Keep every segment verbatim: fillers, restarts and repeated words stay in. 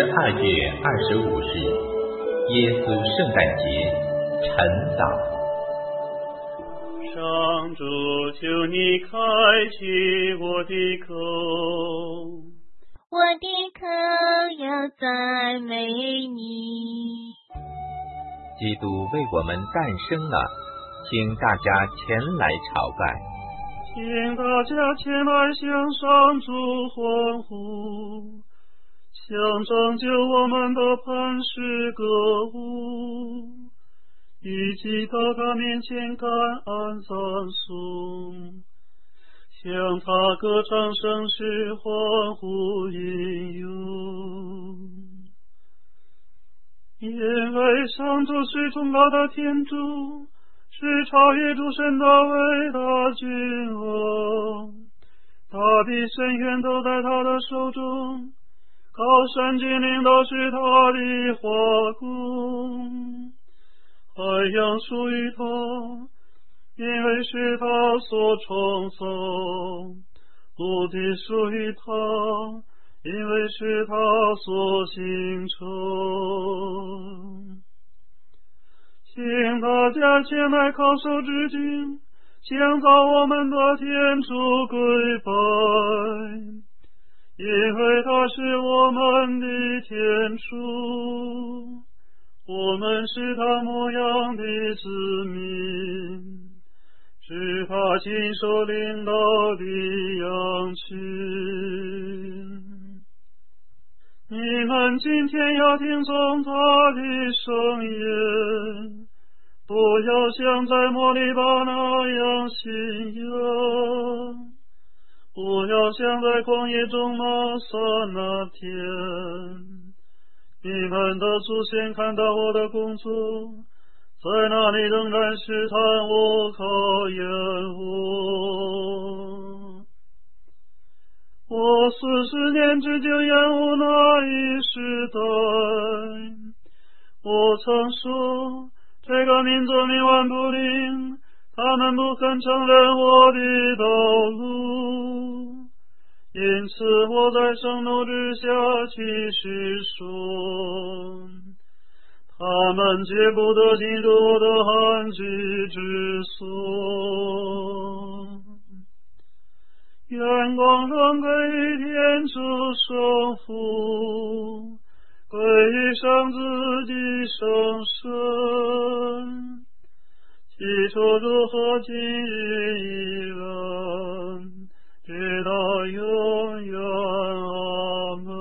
二月二十五日，耶稣圣诞节晨祷。 上主，求你开启我的口， 我的口要赞美你。 基督为我们诞生了，请大家前来朝拜。 请大家前来向上主欢呼，向拯救我们的磐石歌舞，以及到他面前感恩赞颂，向他歌唱圣诗，欢呼吟咏。因为上主是崇高的天主，是超越诸神的伟大君王，大地深渊都在他的手中，高山峻岭都是他的华宫。海洋属于他，因为是他所创造；陆地属于他，因为是他所形成。请大家前来叩首致敬，向造我们的天主跪拜，因为他是我们的天主，我们是他模样的子民，是他亲手领导的羊群。你们今天要听从他的声音，不要像在摩利巴那样信仰，不要像在旷野中玛撒那天。你们的祖先看到我的工作，在那里仍然试探我，考验我。我四十年之久厌恶那一时代。我曾说，这个民族冥顽不灵，他们不肯承认我的道路，因此我在盛怒之下起誓说，他们绝不得进入我的安居之所。愿光荣归于天主圣父，归于圣子及圣神，起初如何，今日依然，直到永远。阿门。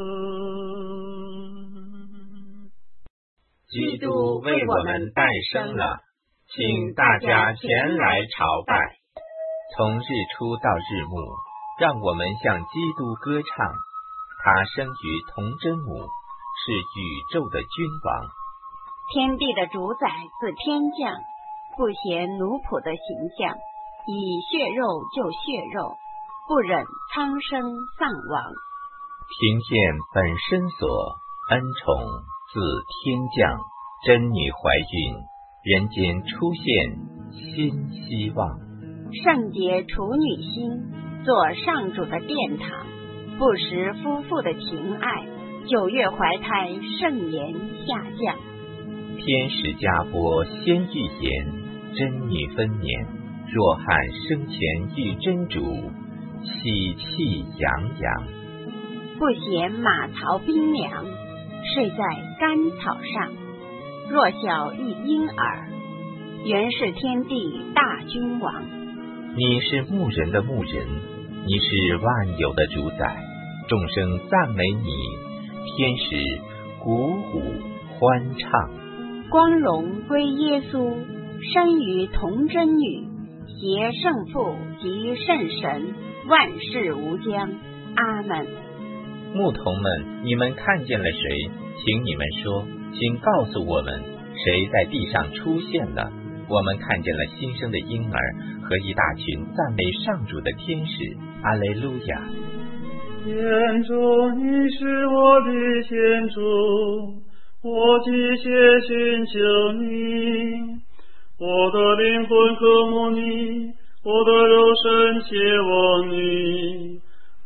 基督为我们诞生了，请大家前来朝拜。从日出到日暮，让我们向基督歌唱。他生于童真母，是宇宙的君王。 天地的主宰自天降，不嫌奴仆的形象，以血肉救血肉，不忍苍生丧亡。 凭现本身所，恩宠自天降，真女怀孕，人间出现新希望。 圣洁处女心，做上主的殿堂，不识夫妇的情爱，九月怀胎，圣言下降。 天使加拨先预言，真女分娩，若汉生前遇真主，喜气洋洋。 不嫌马槽冰凉，睡在干草上，弱小一婴儿，原是天地大君王。 你是牧人的牧人，你是万有的主宰，众生赞美你，天使鼓舞欢唱。 光荣归耶稣，生于童真女，携圣父及圣神，万事无疆。阿门。 牧童们，你们看见了谁？请你们说，请告诉我们，谁在地上出现了？我们看见了新生的婴儿和一大群赞美上主的天使。阿肋路亚！ 天主，你是我的天主，我急切寻求你，我的灵魂渴慕你，我的肉身切望你。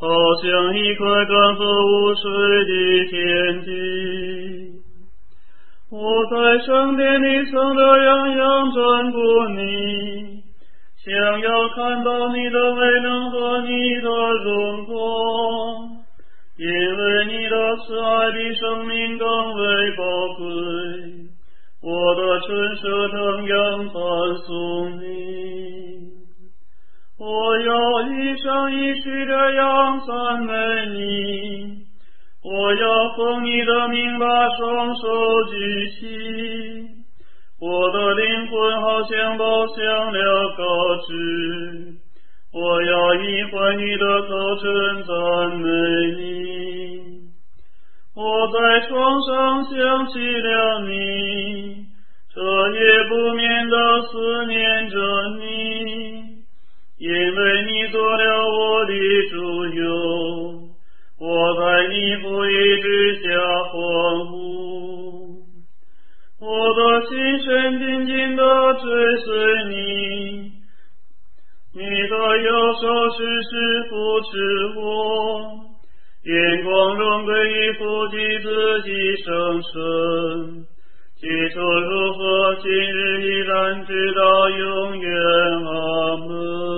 好像一块干涸无水的田地。我在圣殿里曾的洋洋转过你，想要看到你的美能和你的荣光，因为你的慈爱比生命更为宝贵。我的唇舌同样赞颂你，我要一生一世的扬赞美你，我要奉你的名把双手举起，我的灵魂好像饱享了高脂，我要以欢愉的口称赞美你。我在床上想起了你，彻夜不眠地思念着你，因为你做了我的主佑，我在你不义之下欢呼。我的心神紧紧地追随你，你的右手时时扶持我，眼光荣归于父及子及圣神，起初如何，今日依然，直到永远。阿门。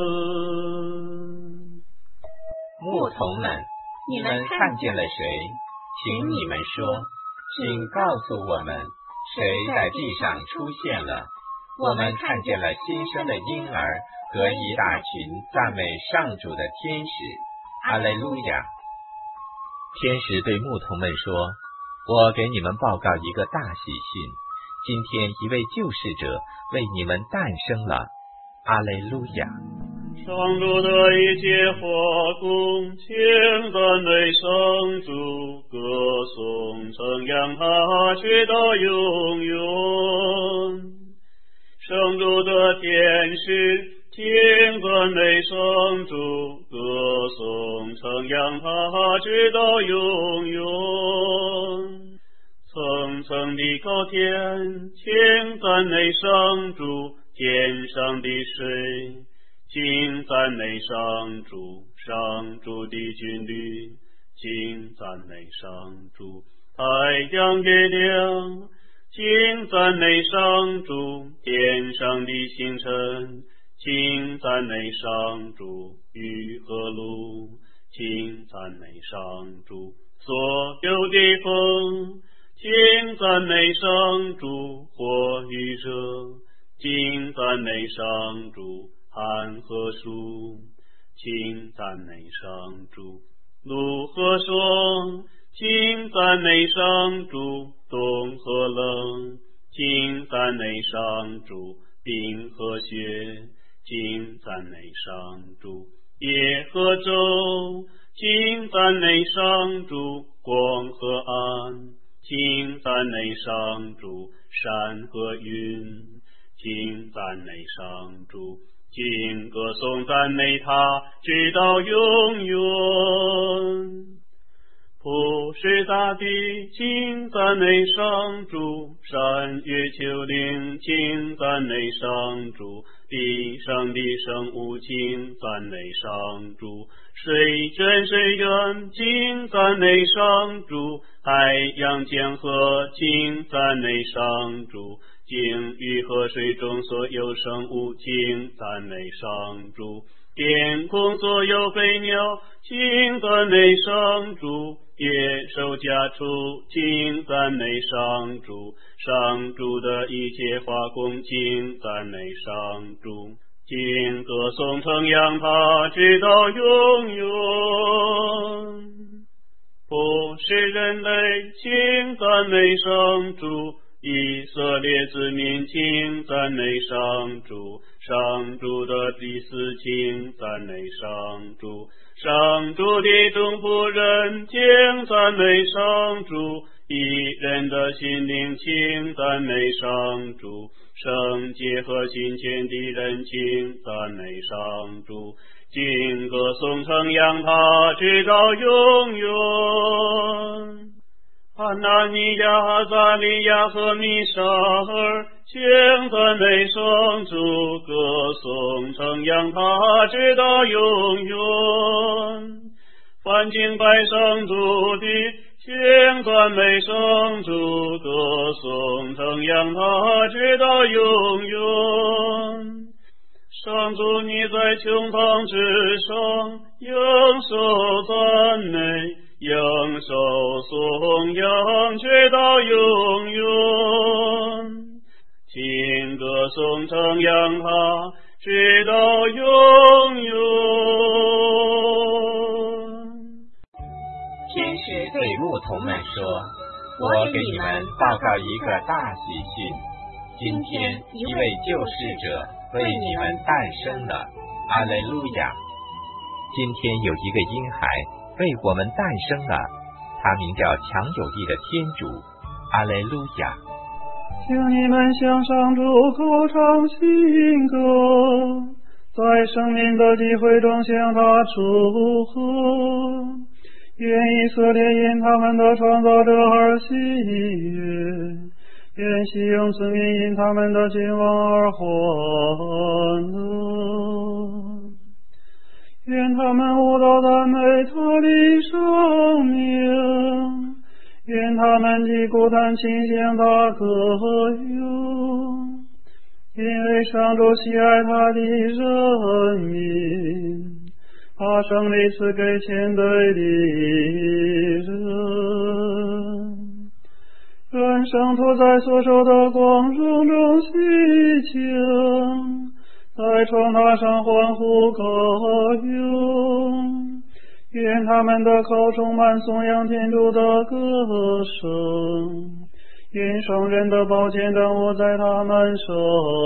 牧童们，你们看见了谁？请你们说，请告诉我们，谁在地上出现了？我们看见了新生的婴儿和一大群赞美上主的天使。阿肋路亚！天使对牧童们说，我给你们报告一个大喜讯，今天一位救世者为你们诞生了。阿肋路亚！ 上主的一切华工，请赞美上主，歌颂称扬他直到永远。上主的天使，请赞美上主，歌颂称扬他直到永远。层层的高天，请赞美上主，天上的水，请赞美上主，上主的军旅，请赞美上主，太阳月亮，请赞美上主，天上的星辰，请赞美上主，雨和露，请赞美上主，所有的风，请赞美上主，火与热，请赞美上主，寒和暑，请赞美上主，露和霜，请赞美上主，冬和冷，请赞美上主，冰和雪，请赞美上主，夜和昼，请赞美上主，光和暗，请赞美上主，山和云，请赞美上主，请歌颂赞美他直到永远。普世大地，请赞美上主，山岳丘陵，请赞美上主，地上的生物，请赞美上主，水深水远，请赞美上主，海洋江河，请赞美上主，鲸鱼和水中所有生物，请赞美上主，天空所有飞鸟，请赞美上主，野兽家畜，请赞美上主，上主的一切华工，请赞美上主，请歌颂称扬他直到永远。不是人类，请赞美上主，以色列子民，请赞美上主，上主的祭司，请赞美上主，上主的众仆人，请赞美上主，一人的心灵，请赞美上主，圣洁和心虔的人，请赞美上主，敬歌颂称扬他直到永远。安纳尼亚、阿撒利亚和米沙尔，请赞美上主，歌颂称扬他直到永远。 欢敬拜上主的请赞美上主，歌颂称扬他直到永远。上主，你在穹苍之上，应受赞美，应受颂扬直到永远。请歌颂称扬他直到永远。 天使对牧童们说，我给你们报告一个大喜讯，今天一位救世者为你们诞生了，阿肋路亚！今天有一个婴孩为我们诞生了，他名叫强有力的天主，阿肋路亚！ 请你们向上主口唱新歌，在生命的机会中向他祝贺。愿以色列因他们的创造者而喜悦，愿西用子民因他们的君王而欢乐。愿他们舞蹈赞美他的生命，愿他们击鼓弹琴向他歌咏，因为上主喜爱他的人民，把胜利赐给前对的人。愿圣徒在所受的光荣中喜庆，在床榻上欢呼歌咏。愿他们的口充满颂扬天主的歌声，愿圣人的宝剑等握在他们手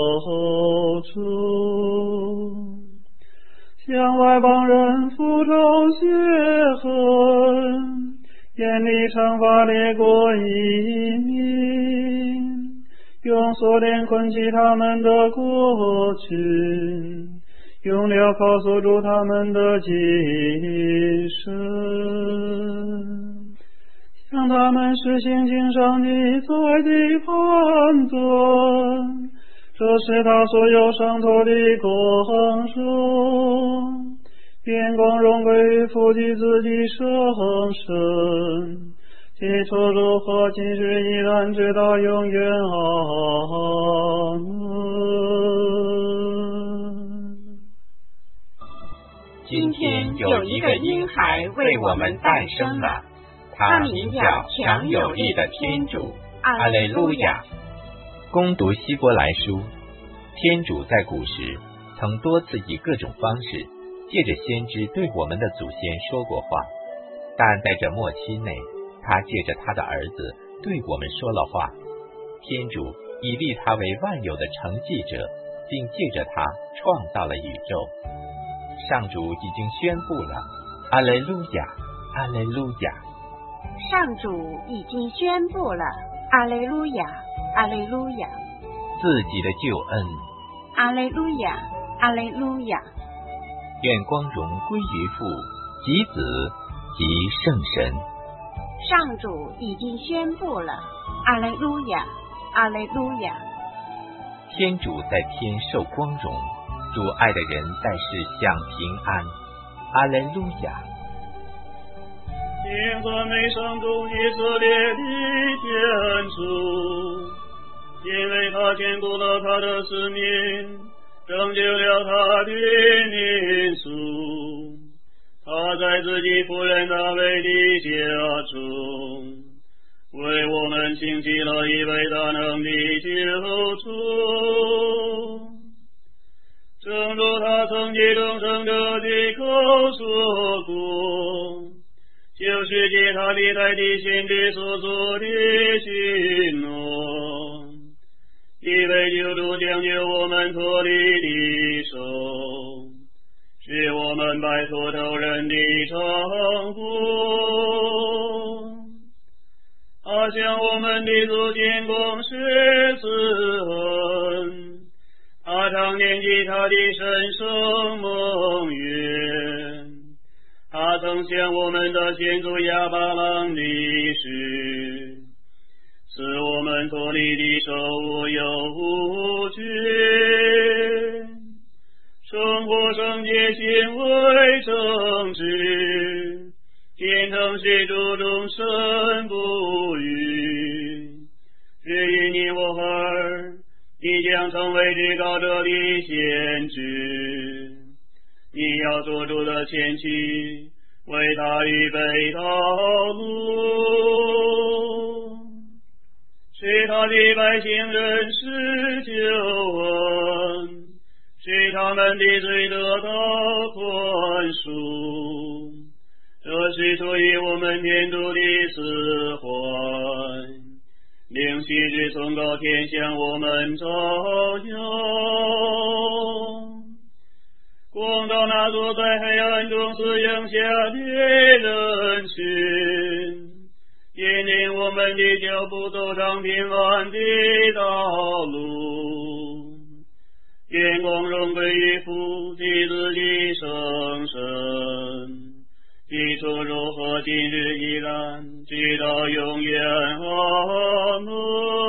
中，向外邦人复仇血恨，严厉惩罚列国移民，用锁链捆起他们的国君，用镣铐锁住他们的精神，向他们实行经上记载的判断，这是他所有上头的光荣，愿光荣归于父及子及圣神，起初如何，今日依然，直到永远。阿门。 今天有一个婴孩为我们诞生了，他名叫强有力的天主，阿肋路亚！攻读希伯来书，天主在古时曾多次以各种方式借着先知对我们的祖先说过话，但在这末期内，他借着他的儿子对我们说了话。天主已立他为万有的承继者，并借着他创造了宇宙。上主已经宣布了，阿肋路亚，阿肋路亚！ 上主已经宣布了，阿肋路亚，阿肋路亚！ 自己的救恩， 阿肋路亚，阿肋路亚！ 愿光荣归于父及子及圣神。 上主已经宣布了，阿肋路亚，阿肋路亚！ 天主在天受光荣，主爱的人在世享平安，阿肋路亚！ 请赞美上主以色列的天主，因为他兼顾了他的子民，拯救了他的民族。他在自己仆人大卫的家中，为我们兴起了一位大能的救主。正如他曾经众生者的口说过，就是借他历代的先知所做的许诺，一位救主将救我们脱离敌手，使我们摆脱仇人的惩罚。他向我们的祖先公施慈恩，他常念及他的神圣盟约。他曾向我们的先祖亚巴郎立誓，使我们脱离敌手无有无惧，生活圣洁行为正直， 天堂是主众生不渝，只因你我儿，你将成为至高者的先知。你要做主的前妻，为他预备道路，使他的百姓认识救恩，使他们的罪得到宽恕。这是出于我们天主的慈怀，令昔日从高天向我们照耀，光照那坐在黑暗中死荫下的人群，引领我们的脚步走上平安的道路。愿光荣归于父及子及圣神，起初如何，今日依然，直到永远。阿门。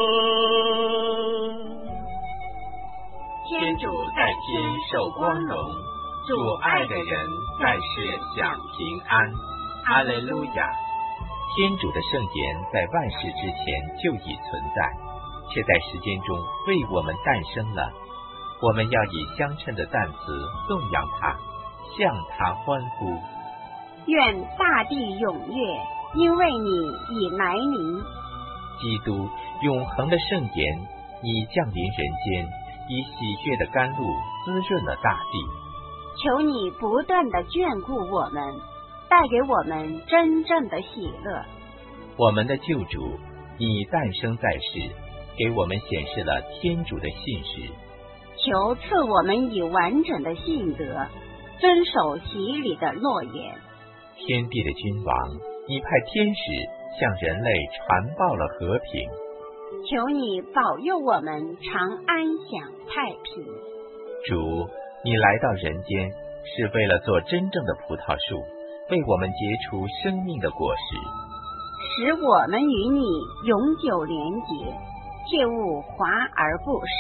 天主在天受光荣，主爱的人在世享平安。阿肋路亚！天主的圣言在万事之前就已存在，却在时间中为我们诞生了。我们要以相称的赞词颂扬他，向他欢呼。 愿大地踊跃，因为你已来临。 基督永恒的圣言已降临人间，以喜悦的甘露滋润了大地。 求你不断地眷顾我们，带给我们真正的喜乐。 我们的救主已诞生在世，给我们显示了天主的信实。 求赐我们以完整的信德，遵守洗礼的诺言。 天地的君王，你派天使向人类传报了和平。 求你保佑我们常安享太平。 主，你来到人间是为了做真正的葡萄树，为我们结出生命的果实， 使我们与你永久连结，切勿华而不实。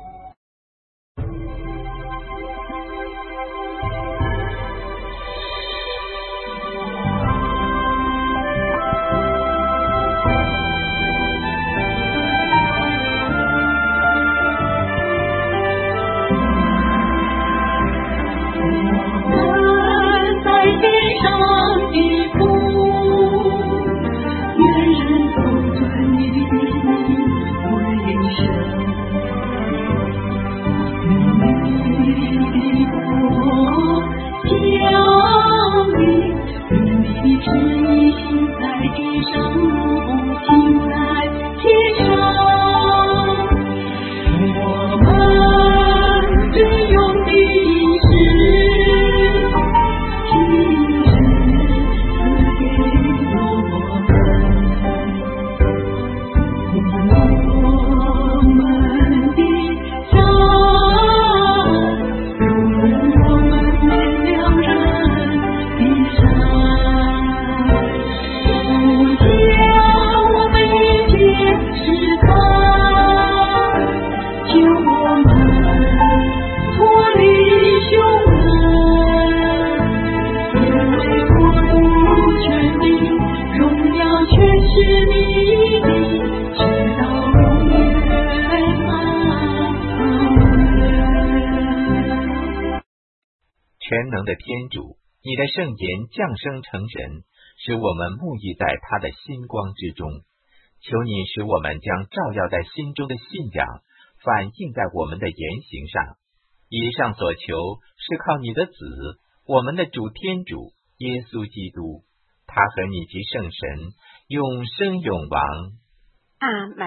全能的天主，你的圣言降生成人，使我们沐浴在他的心光之中。求你使我们将照耀在心中的信仰反映在我们的言行上。以上所求是靠你的子，我们的主天主耶稣基督，他和你及圣神永生永王。 阿们。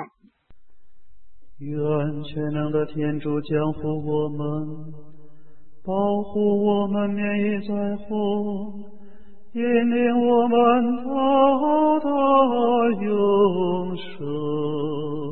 愿全能的天主降福我们，保护我们免于灾祸，引领我们到达永生。